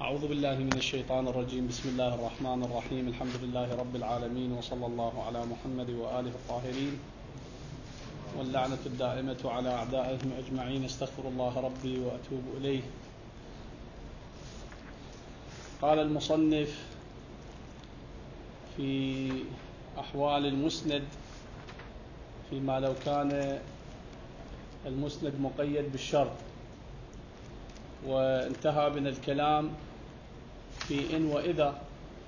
أعوذ بالله من الشيطان الرجيم. بسم الله الرحمن الرحيم. الحمد لله رب العالمين، وصلى الله على محمد وآله الطاهرين، واللعنة الدائمة على أعدائهم أجمعين. استغفر الله ربي وأتوب إليه. قال المصنف في أحوال المسند فيما لو كان المسند مقيد بالشرط، وانتهى بنا الكلام في إن وإذا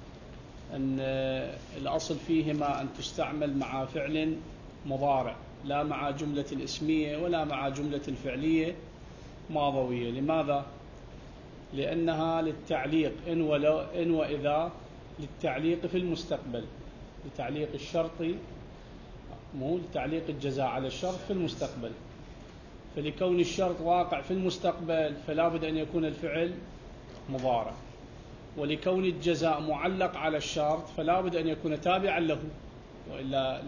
أن الأصل فيهما أن تستعمل مع فعل مضارع، لا مع جملة الاسمية ولا مع جملة الفعلية ماضوية. لماذا؟ لأنها للتعليق، إن وإذا للتعليق في المستقبل، لتعليق الشرط، مو لتعليق الجزاء على الشرط في المستقبل. فلكون الشرط واقع في المستقبل فلا بد أن يكون الفعل مضارع، ولكون الجزاء معلق على الشرط فلا بد أن يكون تابعا له، وإلا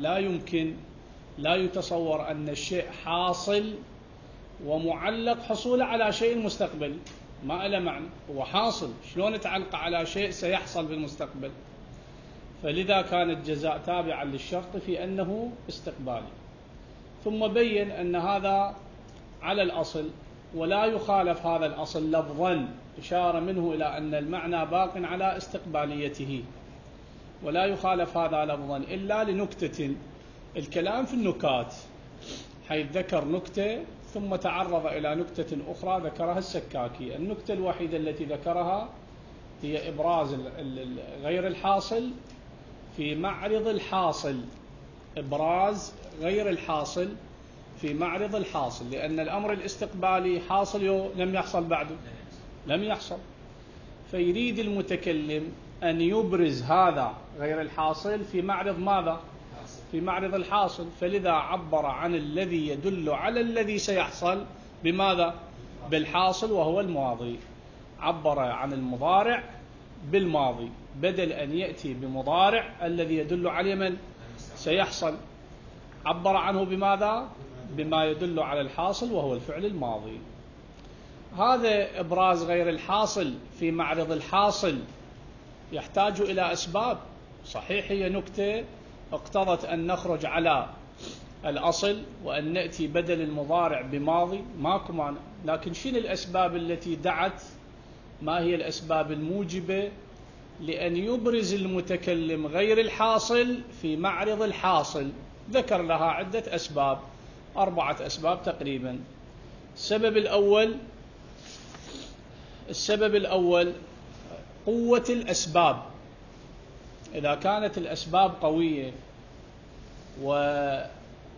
لا يتصور أن الشيء حاصل ومعلق حصول على شيء مستقبلي، ما له معنى. هو حاصل، شلون تعلق على شيء سيحصل بالمستقبل؟ فلذا كان الجزاء تابعا للشرط في أنه استقبالي. ثم بين أن هذا على الأصل ولا يخالف هذا الأصل لفظا، إشارة منه إلى أن المعنى باق على استقباليته، ولا يخالف هذا لفظا إلا لنكتة. الكلام في النكات، حيث ذكر نكتة ثم تعرض إلى نكتة أخرى ذكرها السكاكي. النكتة الوحيدة التي ذكرها هي إبراز غير الحاصل في معرض الحاصل، إبراز غير الحاصل في معرض الحاصل، لأن الأمر الاستقبالي حاصل لم يحصل بعده، لم يحصل. فيريد المتكلم أن يبرز هذا غير الحاصل في معرض ماذا؟ في معرض الحاصل. فلذا عبر عن الذي يدل على الذي سيحصل بماذا؟ بالحاصل، وهو الماضي. عبر عن المضارع بالماضي بدل أن يأتي بمضارع الذي يدل على من سيحصل. عبر عنه بماذا؟ بما يدل على الحاصل وهو الفعل الماضي. هذا إبراز غير الحاصل في معرض الحاصل يحتاج إلى أسباب. صحيح هي نكتة اقتضت أن نخرج على الأصل وأن نأتي بدل المضارع بماضي، ماكو معنى. لكن شنو الأسباب التي دعت؟ ما هي الأسباب الموجبة لأن يبرز المتكلم غير الحاصل في معرض الحاصل؟ ذكر لها عدة أسباب، 4 أسباب تقريبا. السبب الأول قوة الأسباب. إذا كانت الأسباب قوية وكما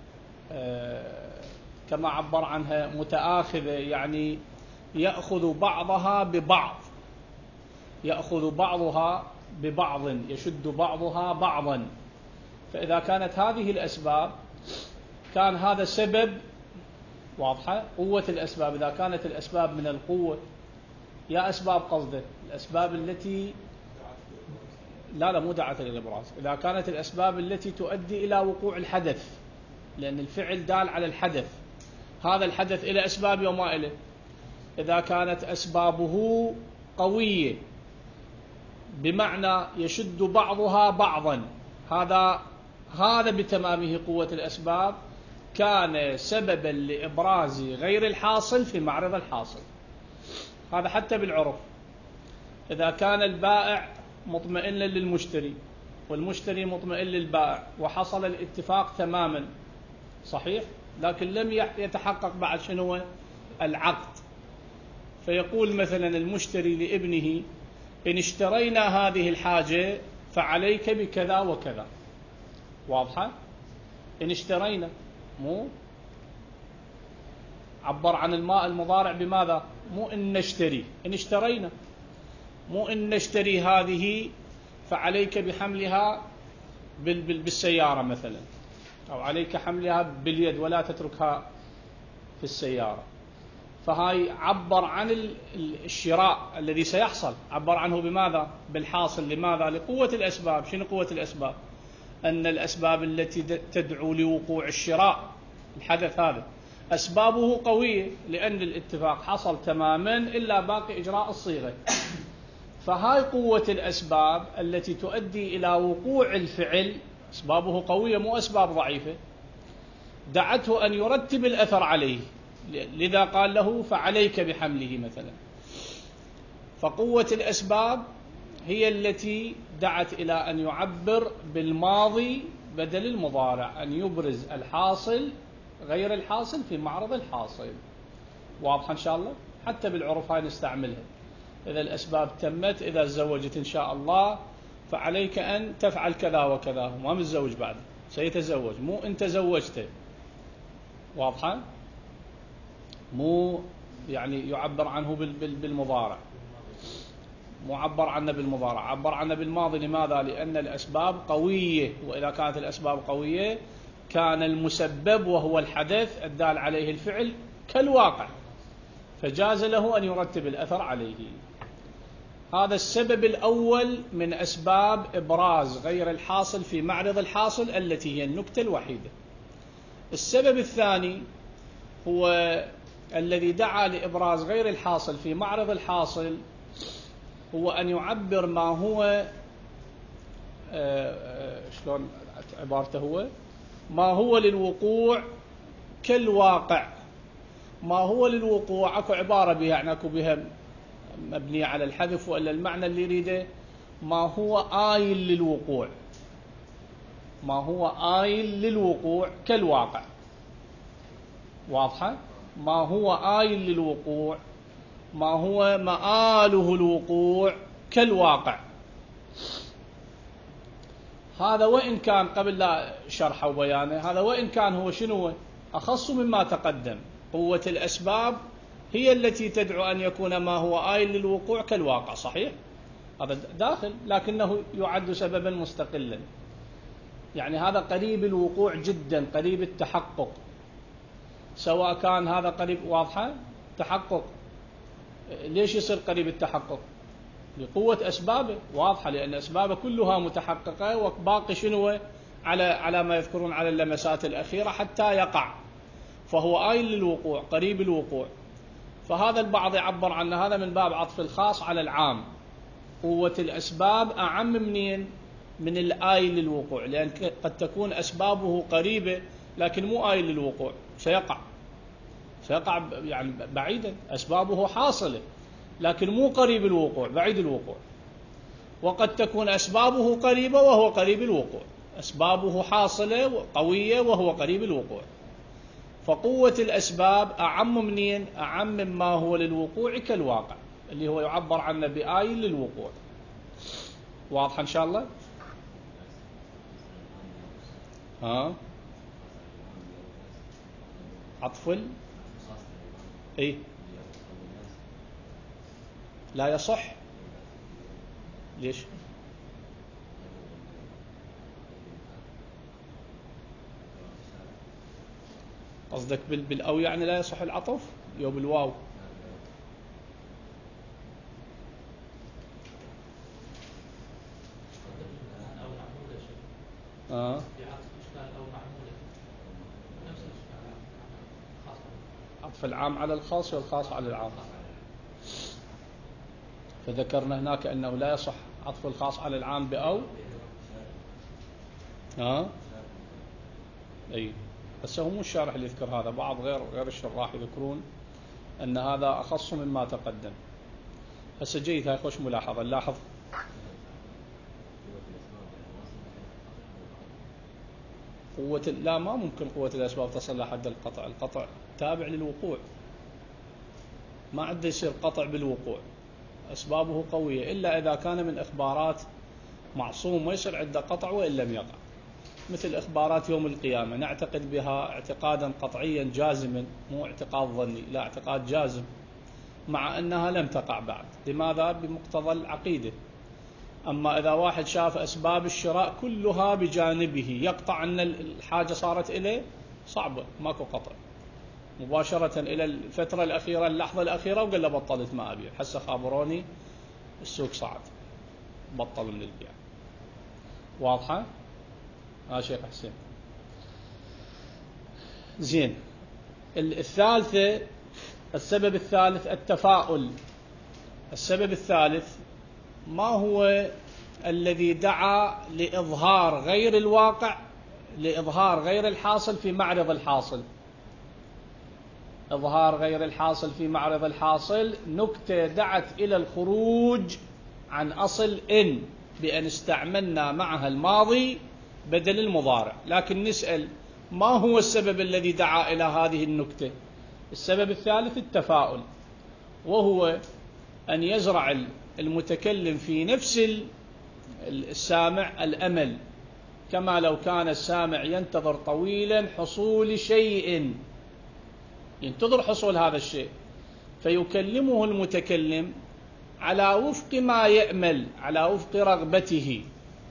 عبر عنها متآخذة، يعني يأخذ بعضها ببعض، يأخذ بعضها ببعض، يشد بعضها بعضا. فإذا كانت هذه الأسباب كان هذا سبب، واضحة قوة الأسباب. إذا كانت الأسباب من القوة، يا أسباب قصده الأسباب التي لا مو داعية للإبراز. إذا كانت الأسباب التي تؤدي إلى وقوع الحدث، لأن الفعل دال على الحدث، هذا الحدث إلى أسباب وما إليه. إذا كانت أسبابه قوية بمعنى يشد بعضها بعضا، هذا بتمامه قوة الأسباب، كان سببا لإبراز غير الحاصل في معرض الحاصل. هذا حتى بالعرف. إذا كان البائع مطمئنا للمشتري والمشتري مطمئن للبائع وحصل الاتفاق تماما، صحيح، لكن لم يتحقق بعد شنو العقد، فيقول مثلا المشتري لابنه: إن اشترينا هذه الحاجة فعليك بكذا وكذا. واضحة؟ إن اشترينا، مو عبر عن الماء المضارع بماذا؟ مو إن نشتري، إن اشترينا، مو إن نشتري هذه فعليك بحملها بالسيارة مثلا، أو عليك حملها باليد ولا تتركها في السيارة. فهاي عبر عن الشراء الذي سيحصل، عبر عنه بماذا؟ بالحاصل. لماذا؟ لقوة الأسباب. شنو قوة الأسباب؟ أن الأسباب التي تدعو لوقوع الشراء، الحدث هذا، أسبابه قوية، لأن الاتفاق حصل تماما إلا باقي إجراء الصيغة. فهاي قوة الأسباب التي تؤدي إلى وقوع الفعل، أسبابه قوية مو أسباب ضعيفة، دعته أن يرتب الأثر عليه، لذا قال له فعليك بحمله مثلا. فقوة الأسباب هي التي دعت إلى أن يعبر بالماضي بدل المضارع، أن يبرز الحاصل غير الحاصل في معرض الحاصل. واضح إن شاء الله؟ حتى بالعرف هاي نستعملها. إذا الأسباب تمت، إذا تزوجت إن شاء الله فعليك أن تفعل كذا وكذا، ما متزوج بعد سيتزوج، مو أنت زوجته. واضحة؟ مو يعني يعبر عنه بالمضارع، مو عبر عنه بالمضارع، عبر عنه بالماضي. لماذا؟ لأن الأسباب قوية، وإذا كانت الأسباب قوية كان المسبب وهو الحدث الدال عليه الفعل كالواقع، فجاز له أن يرتب الأثر عليه. هذا السبب الأول من أسباب إبراز غير الحاصل في معرض الحاصل، التي هي النكتة الوحيدة. السبب الثاني هو الذي دعا لإبراز غير الحاصل في معرض الحاصل، هو أن يعبر ما هو شلون عبارته، هو ما هو للوقوع كالواقع. ما هو للوقوع اكو عبارة بها، يعني اكو بها مبنية على الحذف، وإلا المعنى اللي يريده ما هو آيل للوقوع، ما هو آيل للوقوع كالواقع. واضحة؟ ما هو آيل للوقوع، ما هو مآله الوقوع كالواقع. هذا وإن كان قبل لا شرحه وبيانه، هذا وإن كان هو شنو أخص مما تقدم. قوة الأسباب هي التي تدعو أن يكون ما هو آيل للوقوع كالواقع، صحيح؟ هذا داخل، لكنه يعد سببا مستقلا، يعني هذا قريب الوقوع جدا، قريب التحقق. سواء كان هذا قريب، واضحة؟ تحقق. ليش يصير قريب التحقق؟ لقوة أسبابه، واضحة، لأن أسبابه كلها متحققة، وباقي شنو على ما يذكرون على اللمسات الأخيرة حتى يقع، فهو آيل للوقوع قريب الوقوع. فهذا البعض يعبر عن هذا من باب عطف الخاص على العام. قوة الأسباب أعم منين؟ من الآيل للوقوع، لأن قد تكون أسبابه قريبة لكن مو آيل للوقوع، سيقع يعني بعيدا، أسبابه حاصلة لكن مو قريب الوقوع، بعيد الوقوع. وقد تكون أسبابه قريبة وهو قريب الوقوع، أسبابه حاصلة وقوية وهو قريب الوقوع. فقوة الأسباب أعم منين؟ أعم مما هو للوقوع كالواقع، اللي هو يعبر عنه بآيل للوقوع. واضح إن شاء الله؟ عطف إيه؟ لا يصح. ليش؟ قصدك بالأو يعني لا يصح العطف يو بالواو؟ عطف العام على الخاص والخاص على العام. فذكرنا هناك أنه لا يصح عطف الخاص على العام بأو. أي، بس هو مو الشارح اللي يذكر هذا، بعض غير الشراح يذكرون أن هذا أخص مما تقدم. هسه جيد، هاي خوش ملاحظة. نلاحظ لا، ما ممكن قوة الأسباب تصل لحد القطع. القطع تابع للوقوع، ما عنده يصير قطع بالوقوع. أسبابه قوية إلا إذا كان من إخبارات معصوم ويصير عنده قطع وإن لم يقع، مثل إخبارات يوم القيامة نعتقد بها اعتقادا قطعيا جازما، مو اعتقاد ظني، لا اعتقاد جازم، مع أنها لم تقع بعد. لماذا؟ بمقتضى العقيدة. أما إذا واحد شاف أسباب الشراء كلها بجانبه يقطع أن الحاجة صارت إليه، صعبة، ماكو قطع. مباشرة إلى الفترة الأخيرة، اللحظة الأخيرة، وقال له بطلت ما أبيع، حسه خابروني السوق صعد، بطل من البيع. واضحة؟ شيخ حسين. زين. الثالثة، السبب الثالث التفاؤل. السبب الثالث ما هو الذي دعا لإظهار غير الواقع، لإظهار غير الحاصل في معرض الحاصل؟ إظهار غير الحاصل في معرض الحاصل نكتة دعت إلى الخروج عن أصل إن بأن استعملنا معها الماضي بدل المضارع. لكن نسأل ما هو السبب الذي دعا إلى هذه النكتة؟ السبب الثالث التفاؤل، وهو أن يزرع المتكلم في نفس السامع الأمل، كما لو كان السامع ينتظر طويلا حصول شيء، ينتظر حصول هذا الشيء، فيكلمه المتكلم على وفق ما يأمل، على وفق رغبته.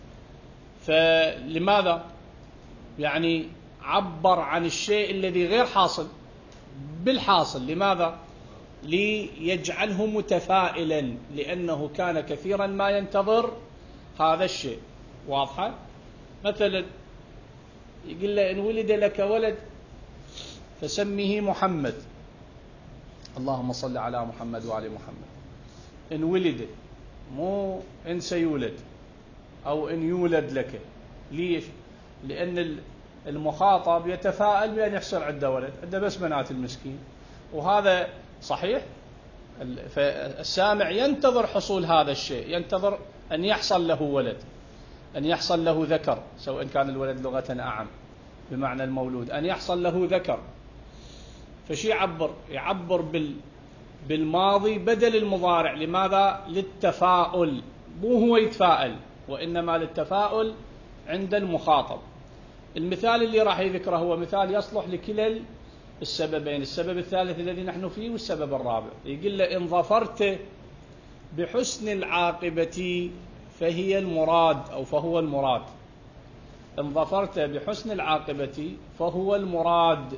فلماذا؟ يعني عبر عن الشيء الذي غير حاصل بالحاصل. لماذا؟ ليجعله متفائلا، لأنه كان كثيرا ما ينتظر هذا الشيء. واضحة؟ مثلا يقول له إن ولد لك ولد فسميه محمد، اللهم صل على محمد وآل محمد. إن ولد، مو إن سيولد أو إن يولد لك. ليش؟ لأن المخاطب يتفائل بأن يحصل عنده ولد، عنده بس بنات المسكين، وهذا صحيح. فالسامع ينتظر حصول هذا الشيء، ينتظر أن يحصل له ولد، أن يحصل له ذكر، سواء كان الولد لغة أعم بمعنى المولود، أن يحصل له ذكر. فشي يعبر بالماضي بدل المضارع. لماذا؟ للتفاؤل، مو هو يتفائل، وإنما للتفاؤل عند المخاطب. المثال اللي راح يذكره هو مثال يصلح لكلا السببين، السبب الثالث الذي نحن فيه والسبب الرابع. يقول له إن ظفرت بحسن العاقبة فهي المراد أو فهو المراد. إن ظفرت بحسن العاقبة فهو المراد.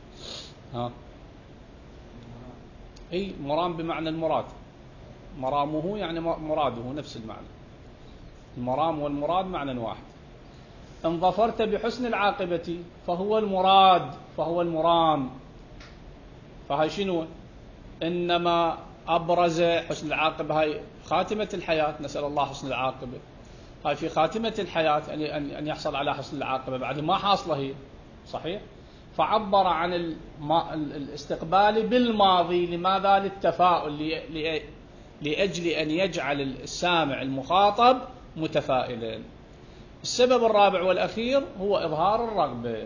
أي مرام بمعنى المراد، مرامه يعني مراده، نفس المعنى. المرام والمراد معنى واحد. إن ظفرت بحسن العاقبة فهو المراد، فهو المرام. فهاي شنو؟ إنما أبرز حسن العاقبة، هاي خاتمة الحياة، نسأل الله حسن العاقبة. هاي في خاتمة الحياة أن يحصل على حسن العاقبة، بعد ما حاصله هي، صحيح. فعبر عن الاستقبال بالماضي. لماذا؟ للتفاؤل، لأجل أن يجعل السامع المخاطب متفائلا. السبب الرابع والأخير هو إظهار الرغبة.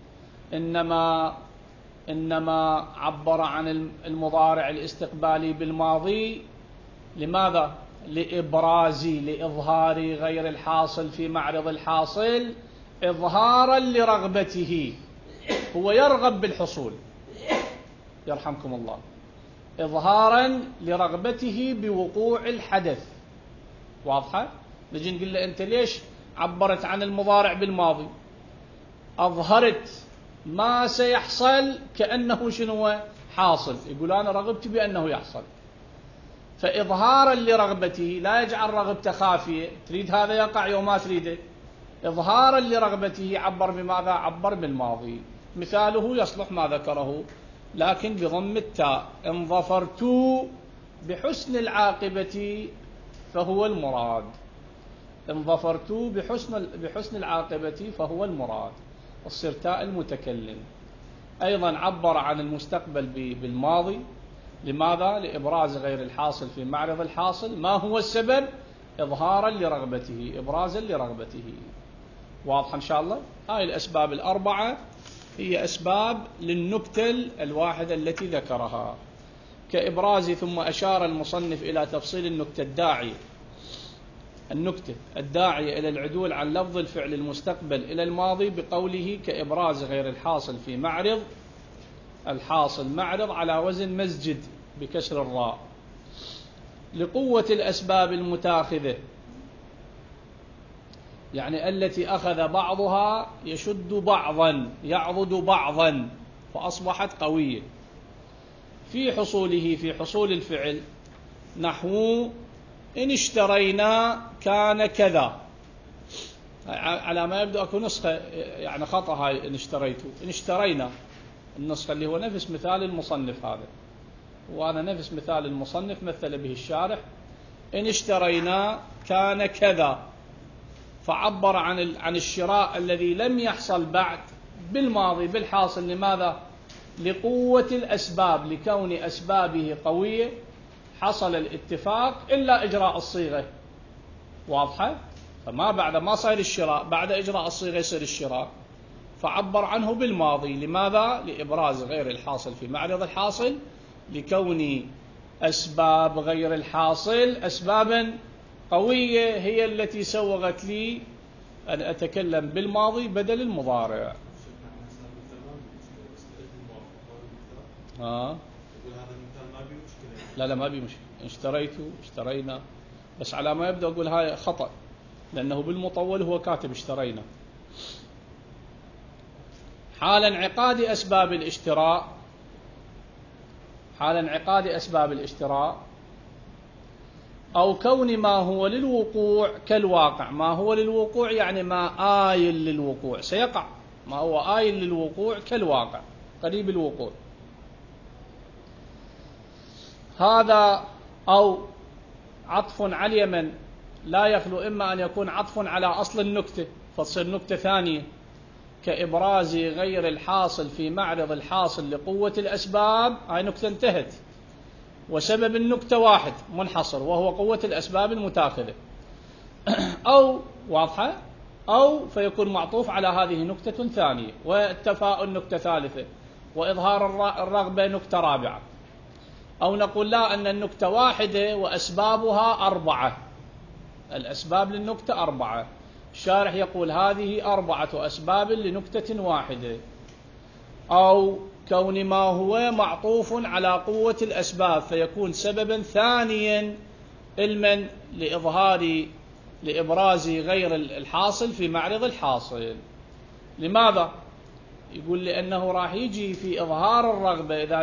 إنما عبر عن المضارع الاستقبالي بالماضي. لماذا؟ لإظهار غير الحاصل في معرض الحاصل، إظهارا لرغبته. هو يرغب بالحصول، يرحمكم الله، إظهارا لرغبته بوقوع الحدث. واضحة؟ نجي نقول له أنت ليش عبرت عن المضارع بالماضي؟ أظهرت ما سيحصل كأنه شنو حاصل. يقول أنا رغبت بأنه يحصل، فإظهارا لرغبته، لا يجعل رغبته خافية، تريد هذا يقع يوم ما تريده. إظهارا لرغبته عبر بماذا؟ عبر بالماضي. مثاله يصلح ما ذكره لكن بضم التاء. إن ظفرت بحسن العاقبة فهو المراد. إن ظفرت بحسن العاقبة فهو المراد، تصير تاء المتكلم. أيضا عبر عن المستقبل بالماضي. لماذا؟ لإبراز غير الحاصل في معرض الحاصل. ما هو السبب؟ إظهارا لرغبته، إبرازا لرغبته. واضح إن شاء الله؟ هاي الأسباب الأربعة هي أسباب للنكتة الواحدة التي ذكرها كإبراز. ثم أشار المصنف إلى تفصيل النكتة الداعية إلى العدول عن لفظ الفعل المستقبل إلى الماضي بقوله كإبراز غير الحاصل في معرض الحاصل، معرض على وزن مسجد بكسر الراء، لقوة الأسباب المتاخذة، يعني التي أخذ بعضها يشد بعضا، يعضد بعضا، فأصبحت قوية في حصول الفعل. نحو إن اشترينا كان كذا، على ما يبدو أكو نسخة يعني خطأ هاي إن اشتريتوا، إن اشترينا النسخة اللي هو نفس مثال المصنف هذا، وأنا نفس مثال المصنف مثل به الشارح إن اشترينا كان كذا، فعبر عن الشراء الذي لم يحصل بعد بالماضي بالحاصل. لماذا؟ لقوة الأسباب، لكون أسبابه قوية، حصل الاتفاق إلا إجراء الصيغة. واضحة؟ فما بعد ما صار الشراء، بعد إجراء الصيغة يصير الشراء، فعبر عنه بالماضي. لماذا؟ لإبراز غير الحاصل في معرض الحاصل، لكون أسباب غير الحاصل أسبابا قوية هي التي سوغت لي أن أتكلم بالماضي بدل المضارع. لا ما بي مشكلة، اشتريت اشترينا، بس على ما يبدأ أقول هاي خطأ، لأنه بالمطول هو كاتب اشترينا. حال انعقاد أسباب الاشتراء، حال انعقاد أسباب الاشتراء أو كون ما هو للوقوع كالواقع. ما هو للوقوع يعني ما آيل للوقوع، سيقع، ما هو آيل للوقوع كالواقع، قريب الوقوع. هذا أو عطف على اليمن لا يخلو إما أن يكون عطف على أصل النكتة فتصير نكتة ثانية، كإبراز غير الحاصل في معرض الحاصل لقوة الأسباب، هاي نكتة انتهت، وسبب النكتة واحد منحصر وهو قوة الأسباب المتاخذة. أو واضحة، أو فيكون معطوف على هذه نكتة ثانية، والتفاؤل نكتة ثالثة، وإظهار الرغبة نكتة رابعة. أو نقول لا، أن النكتة واحدة وأسبابها 4، الأسباب للنكتة 4. الشارح يقول هذه 4 أسباب لنكتة واحدة. أو كون ما هو معطوف على قوة الأسباب فيكون سببا ثانيا علما لإبراز غير الحاصل في معرض الحاصل. لماذا؟ يقول لأنه راح يجي في إظهار الرغبة إذا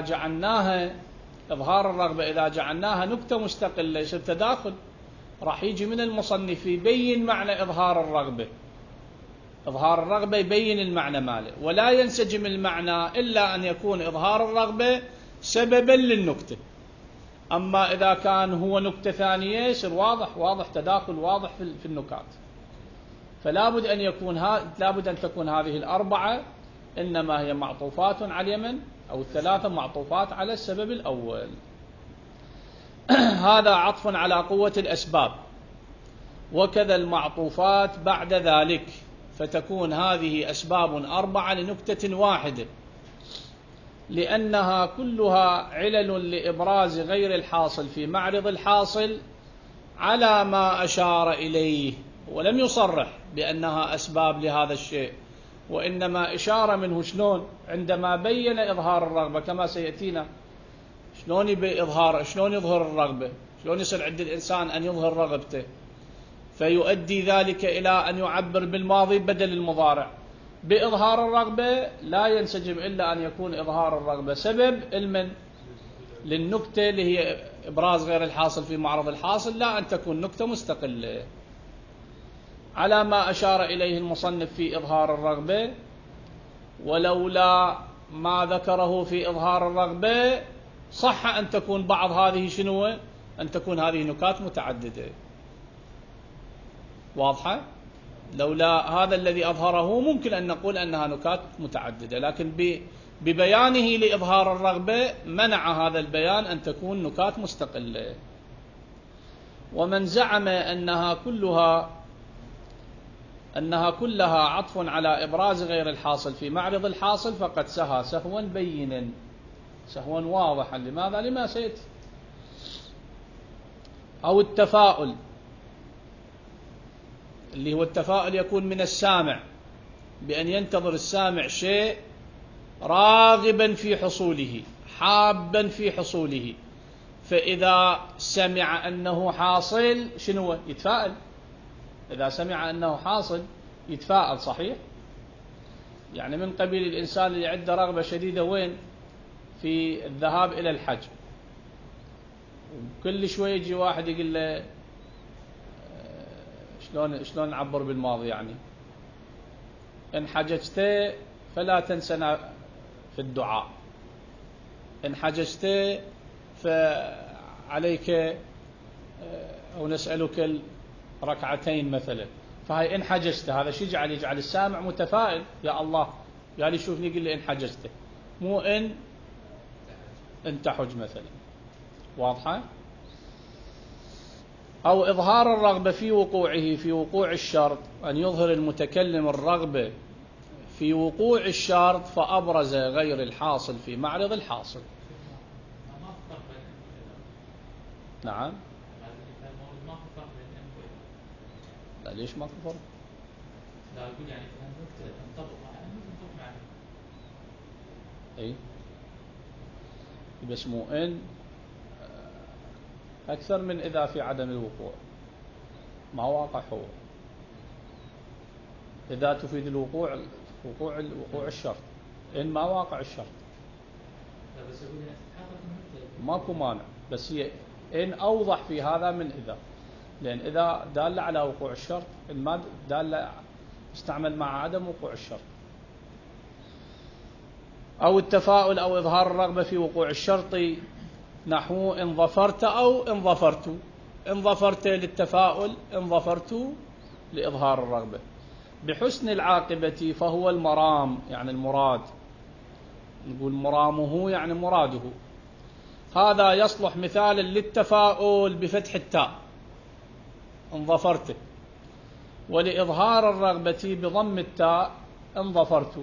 جعلناها نكتة مستقلة يصير تداخل، راح يجي من المصنف يبين معنى إظهار الرغبة. إظهار الرغبة يبين المعنى ماله، ولا ينسجم المعنى إلا أن يكون إظهار الرغبة سببا للنكتة. أما إذا كان هو نكتة ثانية يصير واضح تداخل واضح في النكات. فلا بد أن تكون هذه 4 إنما هي معطوفات على اليمن، أو 3 معطوفات على السبب الأول. هذا عطف على قوة الأسباب. وكذا المعطوفات بعد ذلك، فتكون هذه أسباب 4 لنكتة واحدة، لأنها كلها علل لإبراز غير الحاصل في معرض الحاصل على ما أشار إليه، ولم يصرح بأنها أسباب لهذا الشيء، وإنما إشارة منه. شلون؟ عندما بين إظهار الرغبة كما سيأتينا، شلون يظهر الرغبة، شلون يصير عند الإنسان أن يظهر رغبته، فيؤدي ذلك إلى أن يعبر بالماضي بدل المضارع. بإظهار الرغبة لا ينسجم إلا أن يكون إظهار الرغبة سبب علما للنكتة اللي هي إبراز غير الحاصل في معرض الحاصل، لا أن تكون نكتة مستقلة، على ما أشار إليه المصنف في إظهار الرغبة. ولولا ما ذكره في إظهار الرغبة صح أن تكون بعض هذه أن تكون هذه نكات متعددة. واضحة؟ لولا هذا الذي أظهره ممكن أن نقول أنها نكات متعددة، لكن ببيانه لإظهار الرغبة منع هذا البيان أن تكون نكات مستقلة. ومن زعم أنها كلها عطف على إبراز غير الحاصل في معرض الحاصل فقد سهى سهوا بينا، سهوا واضحا. لماذا؟ لما سيأتي. أو التفاؤل، اللي هو التفاؤل يكون من السامع، بأن ينتظر السامع شيء راغبا في حصوله، حابا في حصوله، فإذا سمع أنه حاصل شنو؟ يتفائل. إذا سمع أنه حاصل يتفائل، صحيح؟ يعني من قبيل الإنسان اللي عنده رغبة شديدة وين؟ في الذهاب إلى الحج، وكل شوي يجي واحد يقول له شلون نعبر بالماضي، يعني إن حججت فلا تنسنا في الدعاء، إن حججت فعليك أو نسألك ركعتين مثلا، فهي إن حجزت هذا شو يجعل السامع متفائل، يا الله يا لي شوفني قل لي إن حجزته، مو إن تحج مثلا. واضحة؟ أو إظهار الرغبة في وقوعه في وقوع الشرط، أن يظهر المتكلم الرغبة في وقوع الشرط فأبرز غير الحاصل في معرض الحاصل. نعم. لا ليش ما كفر؟ لا أقول يعني في هالوقت تنطبق معه. أي بس مو إن أكثر من إذا في عدم الوقوع، ما واقع هو. إذا تفيد الوقوع وقوع الشرط، إن ما واقع الشرط. لا بس أقول يعني ماكو مانع، بس هي إن أوضح في هذا من إذا، لأن إذا دالة على وقوع الشرط، إن ما دالة استعمل مع عدم وقوع الشرط. أو التفاؤل أو إظهار الرغبة في وقوع الشرط، نحو إن ظفرت أو إن ظفرت. إن ظفرت للتفاؤل، إن ظفرت لإظهار الرغبة. بحسن العاقبة فهو المرام، يعني المراد، نقول مرامه يعني مراده. هذا يصلح مثالا للتفاؤل بفتح التاء إن ظفرت، ولإظهار الرغبة بضم التاء إن ظفرت.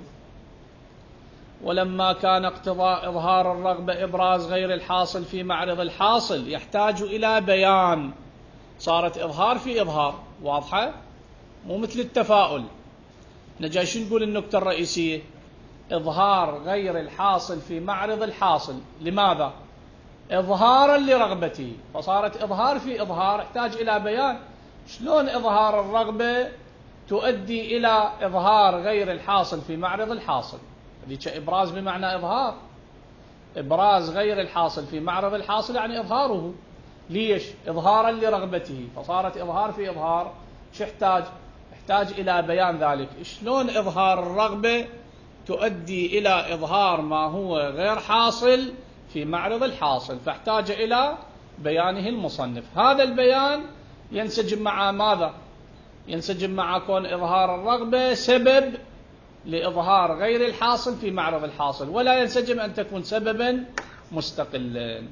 ولما كان اقتضاء إظهار الرغبة إبراز غير الحاصل في معرض الحاصل يحتاج إلى بيان، صارت إظهار في إظهار. واضحة؟ مو مثل التفاؤل. نجي شو نقول النكتة الرئيسية؟ إظهار غير الحاصل في معرض الحاصل. لماذا؟ إظهارا لرغبته، فصارت إظهار في إظهار، يحتاج إلى بيان. شلون إظهار الرغبة تؤدي إلى إظهار غير الحاصل في معرض الحاصل؟ هذيك إبراز بمعنى إظهار. إبراز غير الحاصل في معرض الحاصل يعني إظهاره. ليش؟ إظهارا لرغبته، فصارت إظهار في إظهار. شو يحتاج إلى بيان ذلك. شلون إظهار الرغبة تؤدي إلى إظهار ما هو غير حاصل في معرض الحاصل، فاحتاج إلى بيانه المصنف. هذا البيان ينسجم مع ماذا؟ ينسجم مع كون إظهار الرغبة سبب لإظهار غير الحاصل في معرض الحاصل، ولا ينسجم أن تكون سببا مستقلا.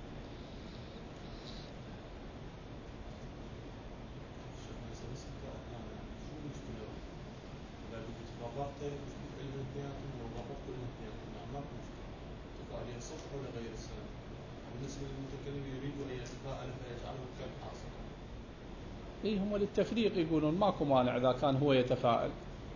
إيه هم للتفريق يقولون ماكو مانع إذا كان هو يتفاءل،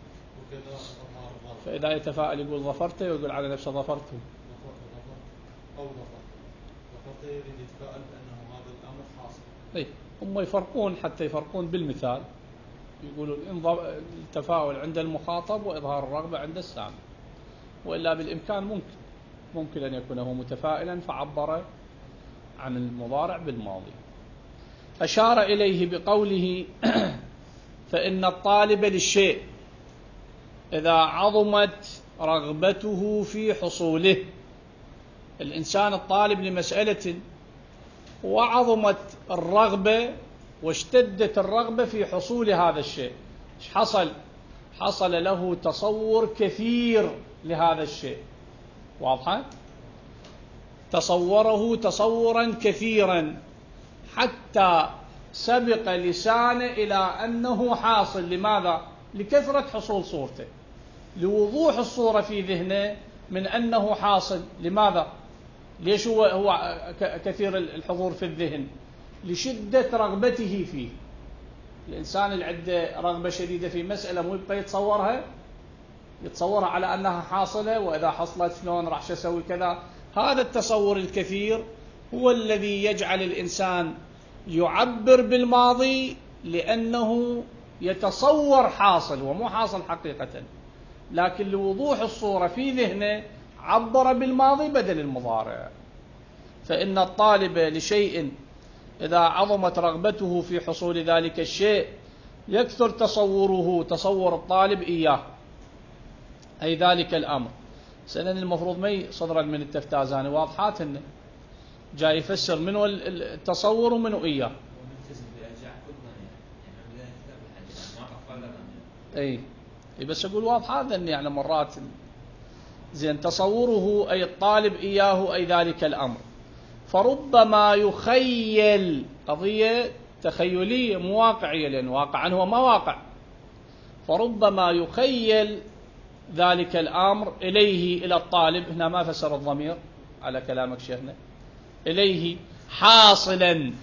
فإذا يتفاءل يقول ظفرته، ويقول على نفسه ظفرته. أو ظفرته يريد يتفاءل بأنه هذا الأمر حاصل. إيه هم يفرقون، حتى يفرقون بالمثال، يقولون التفاؤل عند المخاطب وإظهار الرغبة عند السامع. وإلا بالإمكان ممكن أن يكون هو متفائلا فعبر عن المضارع بالماضي. أشار إليه بقوله فإن الطالب للشيء إذا عظمت رغبته في حصوله. الإنسان الطالب لمسألة وعظمت الرغبة واشتدت الرغبة في حصول هذا الشيء، حصل له تصور كثير لهذا الشيء. واضحة؟ تصوره تصورا كثيرا حتى سبق لسانه إلى أنه حاصل. لماذا؟ لكثرة حصول صورته، لوضوح الصورة في ذهنه من أنه حاصل. لماذا؟ ليش هو كثير الحضور في الذهن؟ لشدة رغبته فيه. الإنسان اللي عنده رغبة شديدة في مسألة مو يبقى يتصورها على أنها حاصلة، وإذا حصلت شلون راح أسوي كذا. هذا التصور الكثير هو الذي يجعل الإنسان يعبر بالماضي، لأنه يتصور حاصل ومو حاصل حقيقة، لكن لوضوح الصورة في ذهنه عبر بالماضي بدل المضارع. فإن الطالب لشيء إذا عظمت رغبته في حصول ذلك الشيء يكثر تصور الطالب إياه، أي ذلك الأمر. سنن المفروض ما صدرا من التفتازاني واضحات، جاي يفسر منه التصور ومنه إياه. اي بس اقول واضح هذا ان يعني مرات زين تصوره اي الطالب اياه اي ذلك الامر، فربما يخيل قضيه تخيليه مو واقعيه، لان واقعا هو ما واقع، فربما يخيل ذلك الامر اليه الى الطالب. هنا ما فسر الضمير على كلامك شيخنا، اليه حاصلا،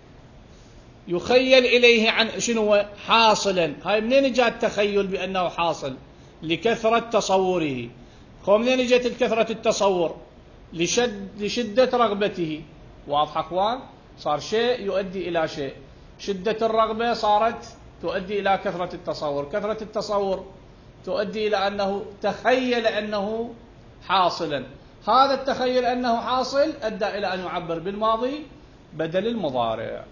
يخيل إليه عن شنو حاصلا. هاي منين جاء التخيل بأنه حاصل؟ لكثرة تصوره. منين جاءت الكثرة التصور؟ لشدة رغبته. واضح أخوان؟ صار شيء يؤدي إلى شيء، شدة الرغبة صارت تؤدي إلى كثرة التصور، كثرة التصور تؤدي إلى أنه تخيل أنه حاصلا، هذا التخيل أنه حاصل أدى إلى أن يعبر بالماضي بدل المضارع،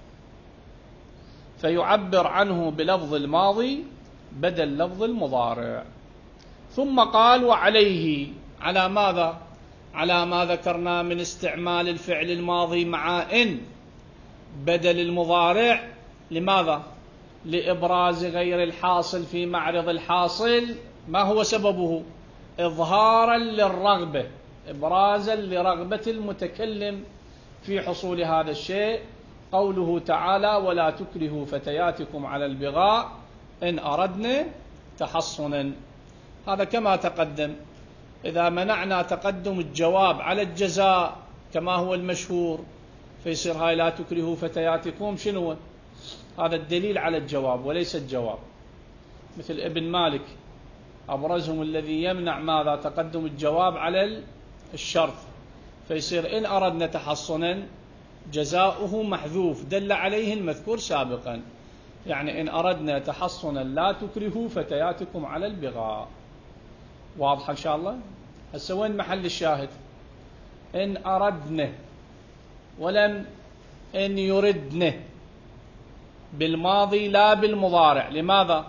فيعبر عنه بلفظ الماضي بدل لفظ المضارع. ثم قال وعليه، على ماذا؟ على ما ذكرنا من استعمال الفعل الماضي مع إن بدل المضارع. لماذا؟ لإبراز غير الحاصل في معرض الحاصل. ما هو سببه؟ إظهارا للرغبة، إبرازا لرغبة المتكلم في حصول هذا الشيء. قوله تعالى ولا تكرهوا فتياتكم على البغاء إن أردنا تحصنا. هذا كما تقدم، إذا منعنا تقدم الجواب على الجزاء كما هو المشهور، فيصير هاي لا تكرهوا فتياتكم شنو؟ هذا الدليل على الجواب وليس الجواب. مثل ابن مالك أبرزهم الذي يمنع ماذا؟ تقدم الجواب على الشرط، فيصير إن أردنا تحصنا جزاؤه محذوف دل عليه المذكور سابقا، يعني إن أردنا تحصنا لا تكرهوا فتياتكم على البغاء. واضح إن شاء الله؟ هسه وين محل الشاهد؟ إن أردنا ولم إن يردنا، بالماضي لا بالمضارع. لماذا؟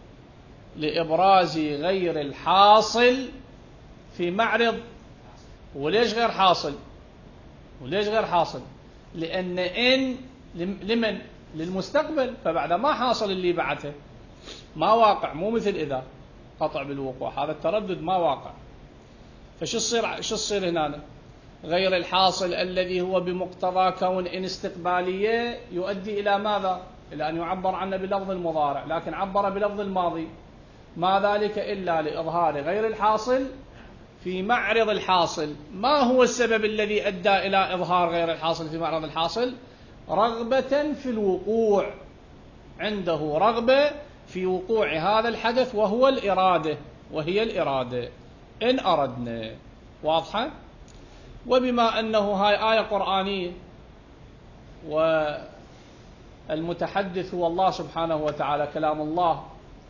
لإبراز غير الحاصل في معرض. وليش غير حاصل؟ وليش غير حاصل؟ لأن إن لمن؟ للمستقبل، فبعد ما حاصل اللي بعته، ما واقع، مو مثل إذا قطع بالوقوع، هذا التردد ما واقع. فشو الصير هنا؟ غير الحاصل الذي هو بمقتضى كون إن استقبالية يؤدي إلى ماذا؟ إلى أن يعبر عنه بلفظ المضارع، لكن عبر بلفظ الماضي. ما ذلك إلا لإظهار غير الحاصل في معرض الحاصل. ما هو السبب الذي أدى إلى إظهار غير الحاصل في معرض الحاصل؟ رغبة في الوقوع، عنده رغبة في وقوع هذا الحدث وهو الإرادة، وهي الإرادة إن أردنا. واضحة؟ وبما أنه هاي آية قرآنية والمتحدث هو الله سبحانه وتعالى كلام الله،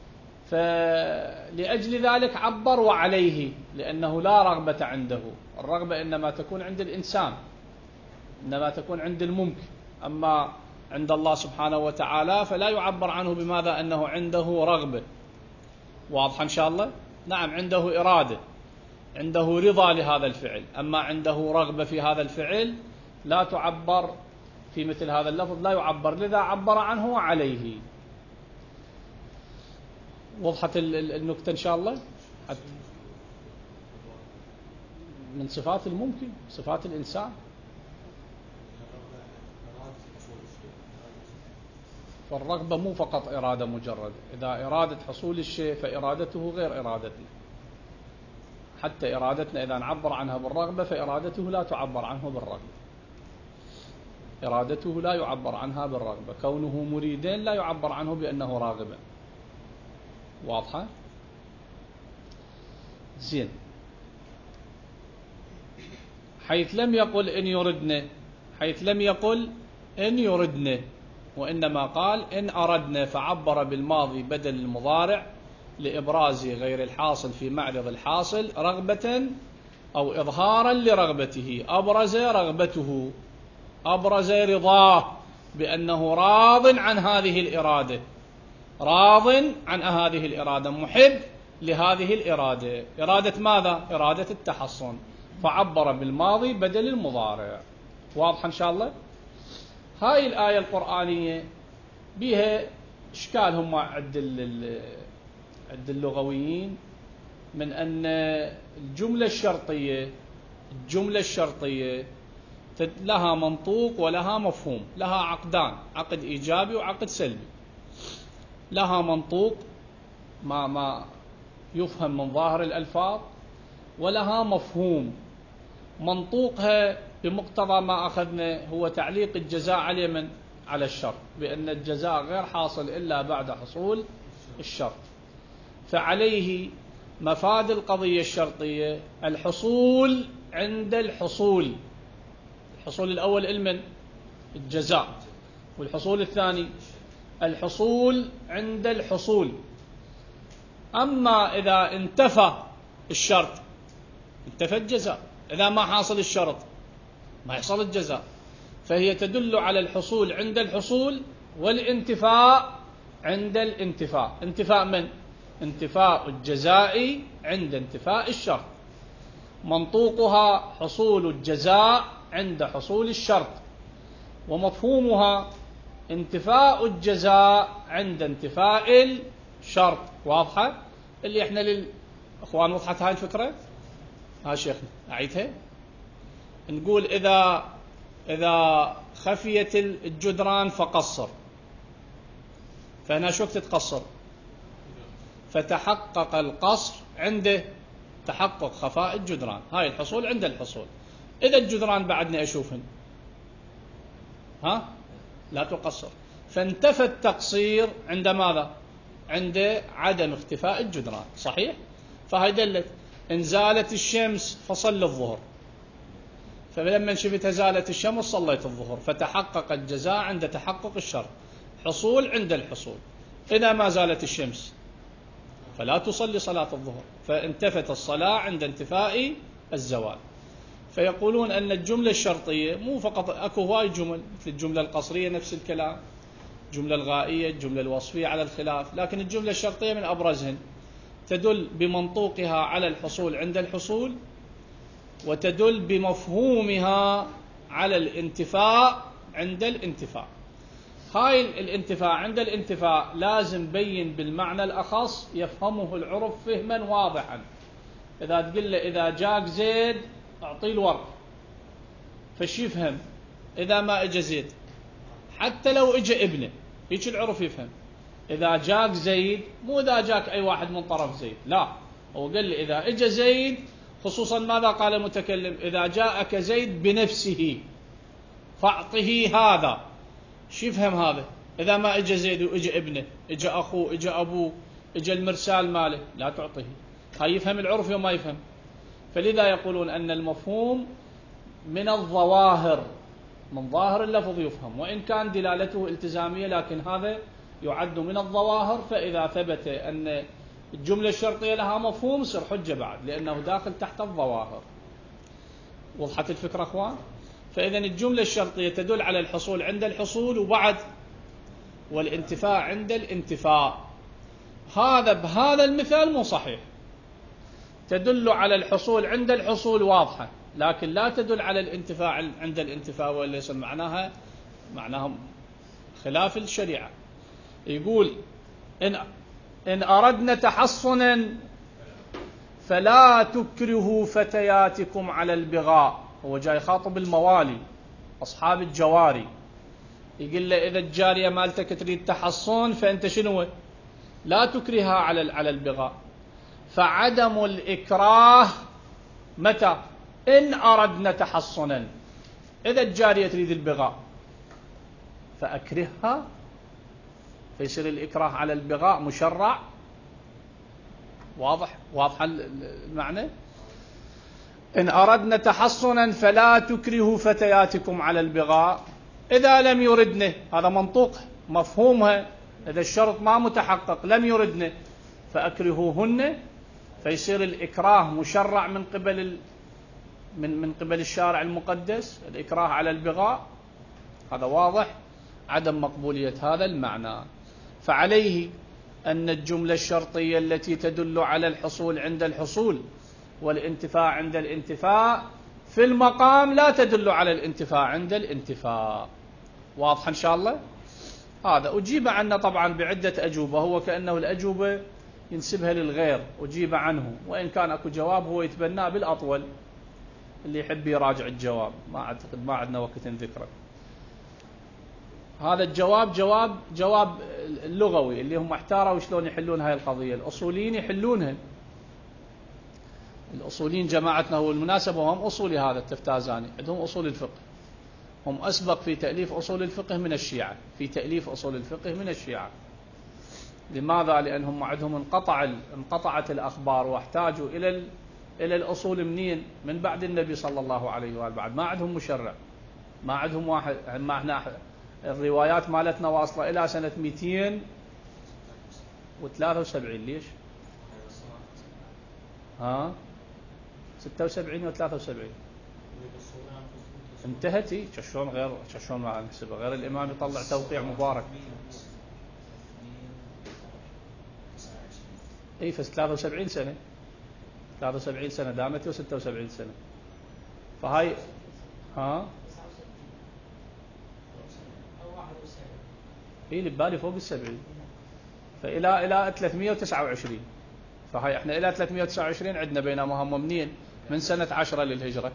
فلأجل ذلك عبر وعليه، لأنه لا رغبة عنده. الرغبة إنما تكون عند الإنسان، إنما تكون عند الممكن، أما عند الله سبحانه وتعالى فلا يعبر عنه بماذا؟ أنه عنده رغبة. واضح إن شاء الله؟ نعم، عنده إرادة، عنده رضا لهذا الفعل، أما عنده رغبة في هذا الفعل لا تعبر في مثل هذا اللفظ، لا يعبر، لذا عبر عنه وعليه. وضحت النكتة إن شاء الله؟ من صفات الممكن، صفات الإنسان. فالرغبة مو فقط إرادة مجرد، إذا إرادة حصول الشيء فإرادته غير إرادتنا. حتى إرادتنا إذا نعبر عنها بالرغبة فإرادته لا تعبر عنه بالرغبة، إرادته لا يعبر عنها بالرغبة، كونه مريدين لا يعبر عنه بأنه راغبا. واضحة؟ زين. حيث لم يقل إن يردنا، حيث لم يقل إن يردنا، وإنما قال إن أردنا، فعبر بالماضي بدل المضارع لإبراز غير الحاصل في معرض الحاصل رغبة أو إظهارا لرغبته. أبرز رغبته، أبرز رضاه بأنه راض عن هذه الإرادة، راض عن هذه الإرادة، محب لهذه الإرادة. إرادة ماذا؟ إرادة التحصن، فعبر بالماضي بدل المضارع. واضح إن شاء الله؟ هاي الآية القرآنية بها إشكال هم عند اللغويين من أن الجملة الشرطية لها منطوق ولها مفهوم، لها عقدان، عقد إيجابي وعقد سلبي. لها منطوق ما يفهم من ظاهر الألفاظ، ولها مفهوم. منطوقها بمقتضى ما أخذنا هو تعليق الجزاء على الشرط، بأن الجزاء غير حاصل إلا بعد حصول الشرط. فعليه مفاد القضية الشرطية الحصول عند الحصول. الحصول الأول المن الجزاء، والحصول الثاني الحصول عند الحصول. أما إذا انتفى الشرط انتفى الجزاء، إذا ما حاصل الشرط ما يحصل الجزاء. فهي تدل على الحصول عند الحصول والانتفاء عند الانتفاء. انتفاء من؟ انتفاء الجزاء عند انتفاء الشرط. منطوقها حصول الجزاء عند حصول الشرط، ومفهومها انتفاء الجزاء عند انتفاء الشرط. واضحة؟ اللي احنا للأخوان وضحت هاي الفكرة؟ ها شيخنا أعيدها. نقول إذا خفيت الجدران فقصر، فهنا شو وقت تقصر؟ فتحقق القصر عند تحقق خفاء الجدران. هاي الحصول عند الحصول. إذا الجدران بعدنا أشوفهن لا تقصر، فانتفى التقصير عند ماذا؟ عند عدم اختفاء الجدران. صحيح؟ فهي دلت إن زالت الشمس فصل الظهر، فلما شفتها زالت الشمس صليت الظهر، فتحقق الجزاء عند تحقق الشرط. حصول عند الحصول. إذا ما زالت الشمس فلا تصلي صلاة الظهر، فانتفت الصلاة عند انتفاء الزوال. فيقولون أن الجملة الشرطية مو فقط، أكو هواي جمل، مثل الجملة القصرية نفس الكلام، الجملة الغائية، الجملة الوصفية على الخلاف، لكن الجملة الشرطية من أبرزهن. تدل بمنطوقها على الحصول عند الحصول، وتدل بمفهومها على الانتفاء عند الانتفاء. هاي الانتفاء عند الانتفاء لازم بين بالمعنى الأخص يفهمه العرف فهما واضحا. إذا تقول له إذا جاك زيد أعطيه الورق، فش يفهم؟ إذا ما إجا زيد، حتى لو إجا ابنه، هيك العرف يفهم. إذا جاك زيد مو إذا جاك أي واحد من طرف زيد، لا، هو قال لي إذا إجا زيد، خصوصا ماذا قال المتكلم؟ إذا جاءك زيد بنفسه فأعطه هذا. شو يفهم هذا؟ إذا ما إجا زيد وإجا ابنه، إجا أخوه، إجا أبوه، إجا المرسال ماله، لا تعطيه. هاي يفهم العرف وما يفهم. فلذا يقولون أن المفهوم من الظواهر، من ظاهر اللفظ يفهم، وإن كان دلالته التزامية، لكن هذا يعد من الظواهر. فإذا ثبت أن الجملة الشرطية لها مفهوم صار حجة بعد، لأنه داخل تحت الظواهر. وضحت الفكرة أخوان؟ فإذا الجملة الشرطية تدل على الحصول عند الحصول، وبعد والانتفاء عند الانتفاء. هذا بهذا المثال مو صحيح. تدل على الحصول عند الحصول واضحة، لكن لا تدل على الانتفاع عند الانتفاع، وليس معناها خلاف الشريعة. يقول إن أردنا تحصنا فلا تكرهوا فتياتكم على البغاء. هو جاي يخاطب الموالي أصحاب الجواري، يقول له إذا الجارية مالتك تريد تحصن، فأنت شنو؟ لا تكرهها على البغاء. فعدم الإكراه متى؟ إن أردنا تحصنا. إذا الجارية تريد البغاء فأكرهها، فيصير الإكراه على البغاء مشرع. واضح المعنى؟ إن أردنا تحصنا فلا تكرهوا فتياتكم على البغاء. إذا لم يردنه، هذا منطوق مفهومها، إذا الشرط ما متحقق لم يردنه فأكرهوهن، فيصير الإكراه مشرع من قبل الشارع المقدس، الإكراه على البغاء. هذا واضح عدم مقبولية هذا المعنى. فعليه أن الجملة الشرطية التي تدل على الحصول عند الحصول والانتفاع عند الانتفاع في المقام لا تدل على الانتفاع عند الانتفاع. واضح إن شاء الله؟ هذا أجيب عنه طبعا بعدة أجوبة، هو كأنه الأجوبة ينسبها للغير، أجيب عنه، وإن كان أكو جواب هو يتبناه بالأطول، اللي يحب يراجع الجواب، ما أعتقد ما عندنا وقت نذكره. هذا الجواب جواب اللغوي اللي هم احتاروا شلون يحلون هاي القضية. الأصوليين يحلونها، الأصوليين جماعتنا هو المناسبة هم أصولي هذا التفتازاني، عندهم أصول الفقه، هم أسبق في تأليف أصول الفقه من الشيعة، في تأليف أصول الفقه من الشيعة. لماذا؟ لأنهم عندهم انقطعت الأخبار واحتاجوا إلى الأصول منين؟ من بعد النبي صلى الله عليه وآله، بعد ما عندهم مشرع، ما عندهم واحد، ما احنا الروايات مالتنا واصلة إلى سنة 273. ليش؟ 76 و 73 انتهت. شلون غير، شلون ما نحسبها غير الإمام يطلع توقيع مبارك. اي فس 73 سنة، 73 سنة دامت و 76 سنة، فهاي اي اللي ببالي فوق ال70، فإلى 329، فهاي احنا إلى 329 عندنا، بينما هم منين؟ من سنة 10 للهجرة.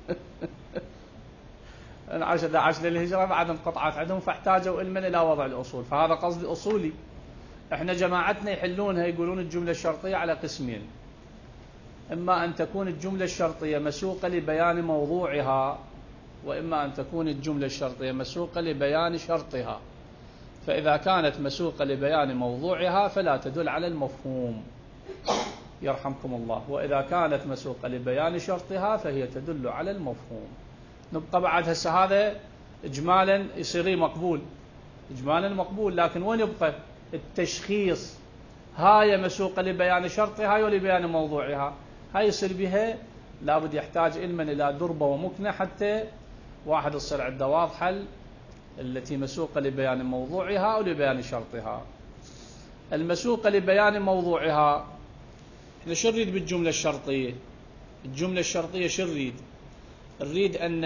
10 للهجرة بعد انقطعت عندهم، فاحتاجوا علما إلى وضع الأصول. فهذا قصدي أصولي. احنا جماعتنا يحلونها، يقولون الجملة الشرطية على قسمين: إما أن تكون الجملة الشرطية مسوقة لبيان موضوعها، وإما أن تكون الجملة الشرطية مسوقة لبيان شرطها. فإذا كانت مسوقة لبيان موضوعها فلا تدل على المفهوم، يرحمكم الله، وإذا كانت مسوقة لبيان شرطها فهي تدل على المفهوم. نبقى بعد هسه هذا إجمالا يصير مقبول، إجمالا مقبول، لكن وين يبقى التشخيص؟ هاي مسوقة لبيان شرطها هاي ولبيان موضوعها، هاي يصير بها لابد يحتاج علما إلى دربة ومكنة حتى واحد يصير عنده واضحة التي مسوقة لبيان موضوعها ولبيان شرطها. المسوقة لبيان موضوعها، احنا شو نريد بالجملة الشرطية؟ الجملة الشرطية شو نريد؟ نريد أن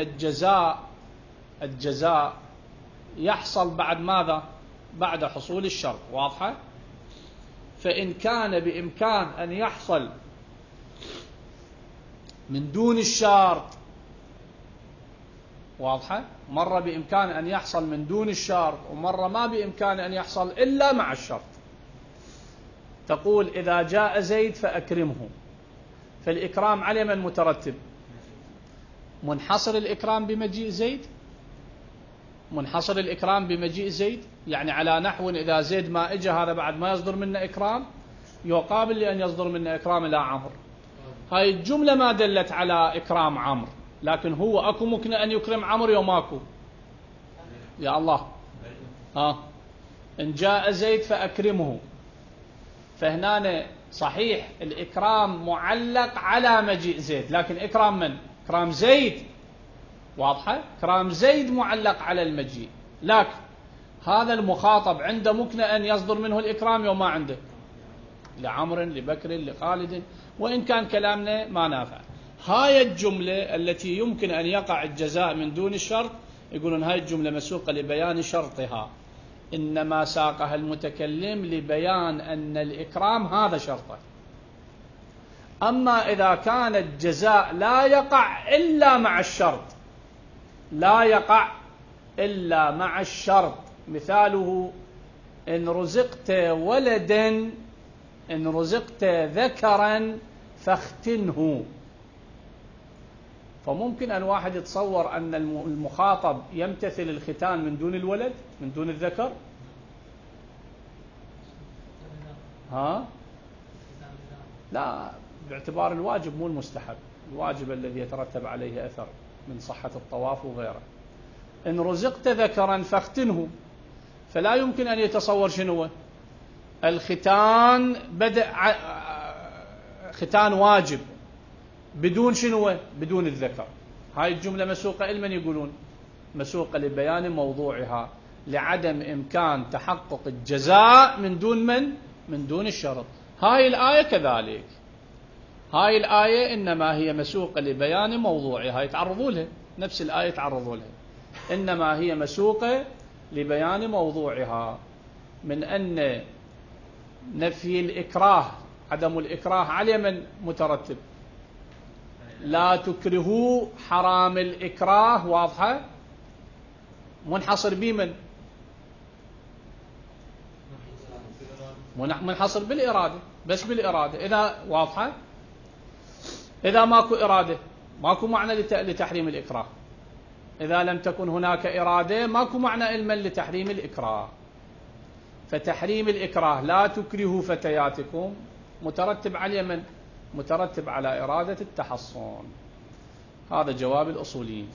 الجزاء يحصل بعد ماذا؟ بعد حصول الشرط، واضحة؟ فإن كان بإمكان أن يحصل من دون الشرط، واضحة؟ مرة بإمكان أن يحصل من دون الشرط، ومرة ما بإمكان أن يحصل إلا مع الشرط. تقول إذا جاء زيد فأكرمه، فالإكرام على من مترتب؟ منحصر الإكرام بمجيء زيد؟ منحصر الإكرام بمجيء زيد، يعني على نحو إذا زيد ما إجا هذا بعد ما يصدر منه إكرام، يقابل لأن يصدر منه إكرام إلى عمرو. هاي الجملة ما دلت على إكرام عمرو، لكن هو أكو ممكن أن يكرم عمرو يوم أكو يا الله. إن جاء زيد فأكرمه، فهنا صحيح الإكرام معلق على مجيء زيد، لكن إكرام من؟ إكرام زيد، واضحة؟ إكرام زيد معلق على المجيء، لكن هذا المخاطب عنده ممكن أن يصدر منه الإكرام يوم ما عنده، لعمر لبكر لخالد، وإن كان كلامنا ما نافع. هاي الجملة التي يمكن أن يقع الجزاء من دون الشرط، يقولون هاي الجملة مسوقة لبيان شرطها، إنما ساقها المتكلم لبيان أن الإكرام هذا شرطه. أما إذا كان الجزاء لا يقع إلا مع الشرط، لا يقع إلا مع الشرط، مثاله إن رزقت ولدا، إن رزقت ذكرا فاختنه. فممكن أن واحد يتصور أن المخاطب يمتثل الختان من دون الولد، من دون الذكر؟ لا، باعتبار الواجب مو المستحب، الواجب الذي يترتب عليه أثر من صحة الطواف وغيره. إن رزقت ذكرا فاختنه، فلا يمكن أن يتصور شنو الختان، بدأ ختان واجب بدون شنو؟ بدون الذكر. هاي الجملة مسوقة لمن يقولون؟ مسوقة لبيان موضوعها، لعدم إمكان تحقق الجزاء من دون من؟ من دون الشرط. هاي الآية كذلك، هاي الآية إنما هي مسوقة لبيان موضوعها، يتعرضوا لها نفس الآية، يتعرضوا لها، إنما هي مسوقة لبيان موضوعها، من أن نفي الإكراه عدم الإكراه على من مترتب؟ لا تكرهوا حرام الإكراه، واضحة؟ منحصر بمن؟ منحصر بالإرادة، بس بالإرادة. إذا واضحة، إذا ماكو إرادة ماكو معنى لتحريم الإكراه. إذا لم تكن هناك إرادة ماكو معنى علما لتحريم الإكراه. فتحريم الإكراه لا تكرهوا فتياتكم مترتب على من؟ مترتب على إرادة التحصن. هذا جواب الأصوليين.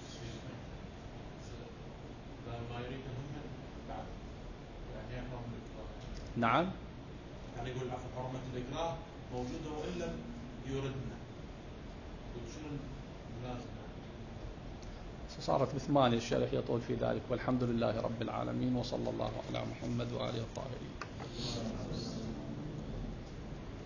نعم، يعني يقول حرمة الإكراه موجودة وإن لم يردنا، شنو لازم؟ صارت ب8 الشرح يطول في ذلك، والحمد لله رب العالمين، وصلى الله على محمد وآله الطاهرين.